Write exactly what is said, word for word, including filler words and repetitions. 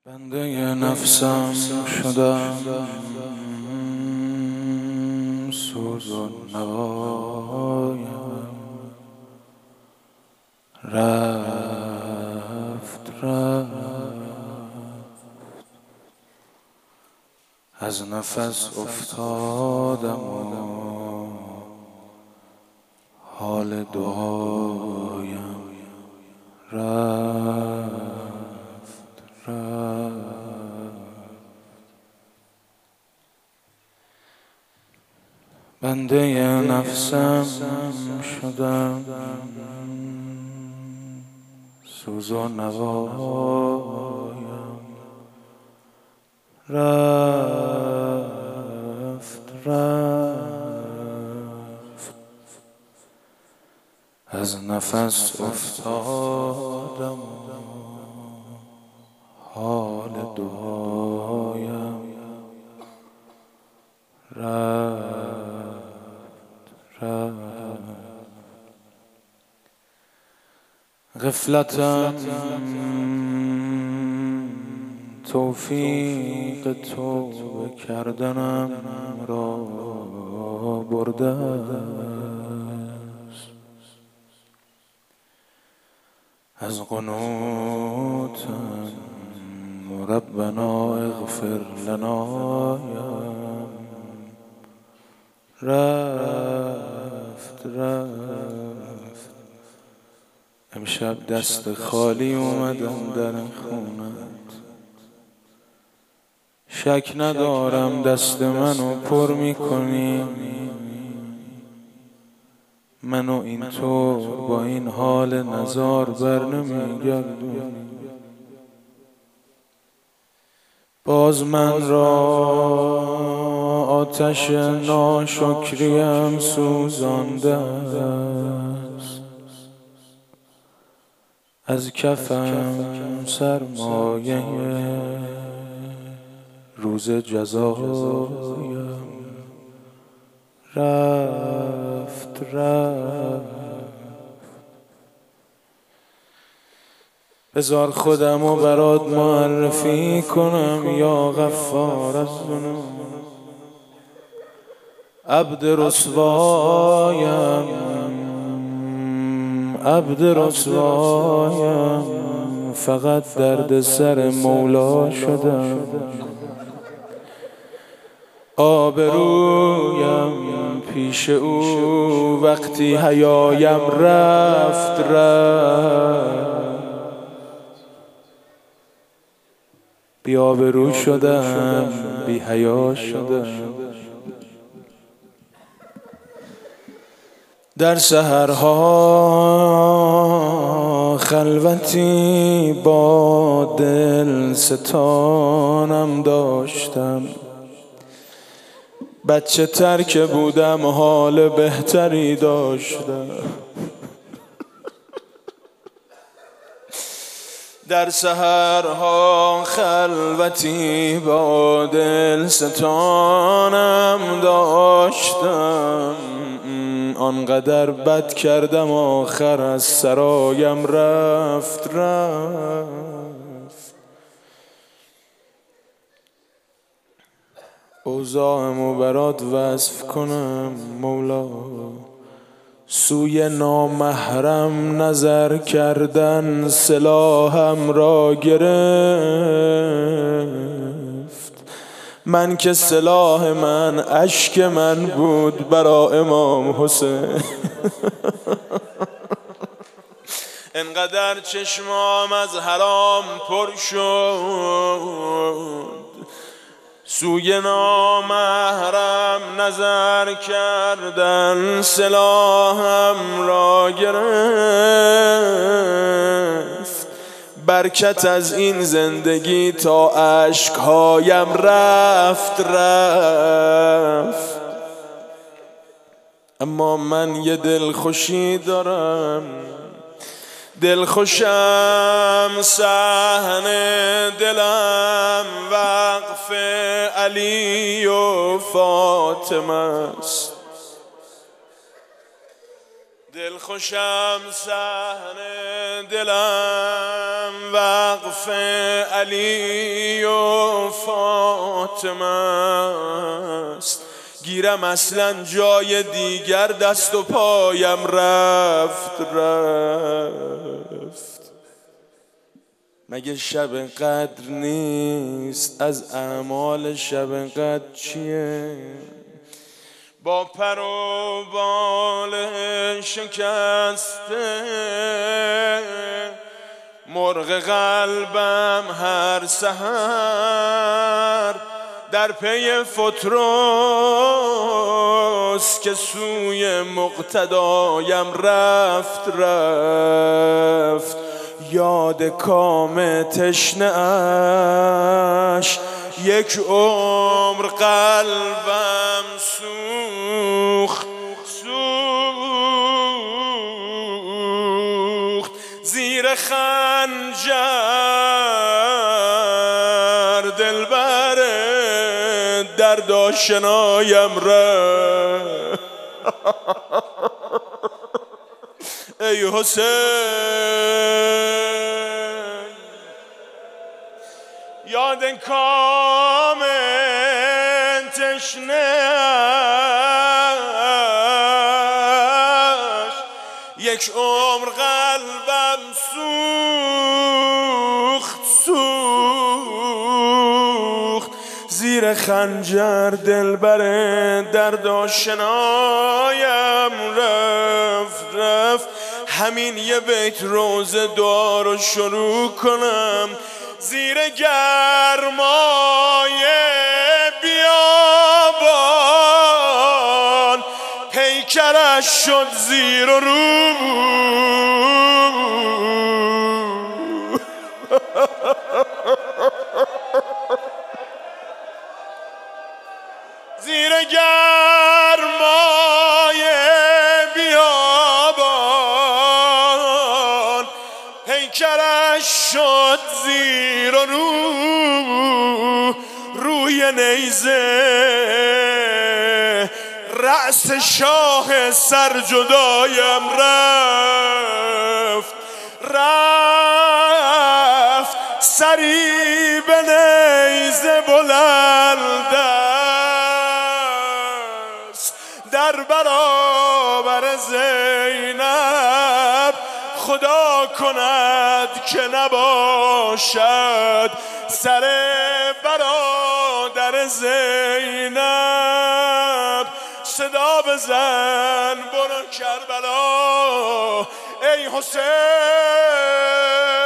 بنده نفسم شدم، سوز و نوایم رفت رفت از نفس افتادم و حال دعایم رفت رفت. بنده نفسم شدم، سوز و نوایم رفت رفت از نفس افتادم حال دعایم رفت رفت. غفلتم توفیق توبه کردنم را برده است. از قنوتم ربنا اغفر لنایم رفت رفت. امشب دست خالی اومدم در خونت، شک ندارم دست منو پر میکنی. منو اینطور با این حال نزار بر نمیگردونی. باز من را آتش ناشکریم سوزانده است. از کفم سرمایه روز جزایم رفت رفت. بذار خودمو برات معرفی کنم یا غفار الذنوب. عبد رسوایم عبد رسوایم فقط درد سر مولا شدم. آبرویم پیش او وقتی حیایم رفت رفت. بی آبرو شدم، بی حیا شدم. در سحرها خلوتی با دل ستانم داشتم. بچه تر که بودم حال بهتری داشتم. در سحرها خلوتی با دل ستانم داشتم. آنقدر بد کردم آخر از سرایم رفت رفت. اوضاعمو برات وصف کنم مولا. سوی نامحرم نظر کردن سلاحم را گرفت. من که سلاح من اشک من بود برا امام حسین. انقدر چشمام از حرام پر شد، سوی نامحرم نظر کردن سلاحم را گرفت. برکت از این زندگی تا اشکهایم رفت رفت. اما من یه دلخوشی دارم، دلخوشم صحن دلم وقف علی و فاطمه است. خوشم صحنه دلم وقف علی و فاطمه است، گیرم اصلا جای دیگر دست و پایم رفت رفت. مگه شب قدر نیست؟ از اعمال شب قدر چیه؟ با پر و بال شکسته مرغ قلبم هر سحر در پی فتراست که سوی مقتدایم رفت رفت. یاد کام تشنه اش یک عمر قلبم سوخت سوخت. زیر خنجر دلبر درد آشنایم رفت. ای حسین یاد کام تشنه‌اش یک عمر قلبم سوخت سوخت. زیر خنجر دلبر درد آشنایم رفت رفت. همین یه بیت روزه دعا رو شروع کنم. زیر گرمای بیابان پیکرش شد زیر و رو. زیر گرمای بیابان پیکرش شد زیر و رو. روی نیزه رأس شاه سرجدایم رفت رفت. سری به نیزه بلند است در برابر زینب. خدا کند که نباشد سر برادر زینب. صدا بزن برو کربلا ای حسین.